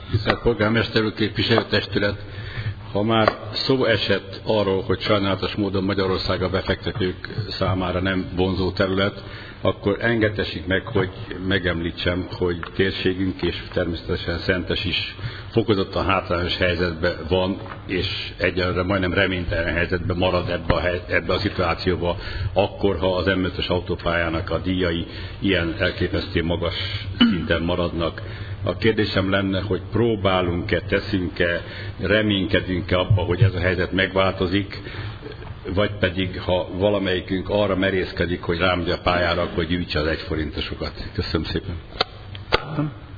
Tisztelt Polgármester úr, képviselőtestület! Ha már szó esett arról, hogy sajnálatos módon Magyarország a befektetők számára nem vonzó terület, akkor engedhessék meg, hogy megemlítsem, hogy térségünk és természetesen Szentes is fokozottan hátrányos helyzetben van, és egyelőre majdnem reménytelen helyzetben marad ebbe a szituációba, akkor, ha az M5-ös autópályának a díjai ilyen elképesztő magas szinten maradnak. A kérdésem lenne, hogy próbálunk-e, teszünk-e, reménykedünk-e abba, hogy ez a helyzet megváltozik, vagy pedig, ha valamelyikünk arra merészkedik, hogy rámegy a pályára, akkor gyűjtse az 1 forintosokat. Köszönöm szépen.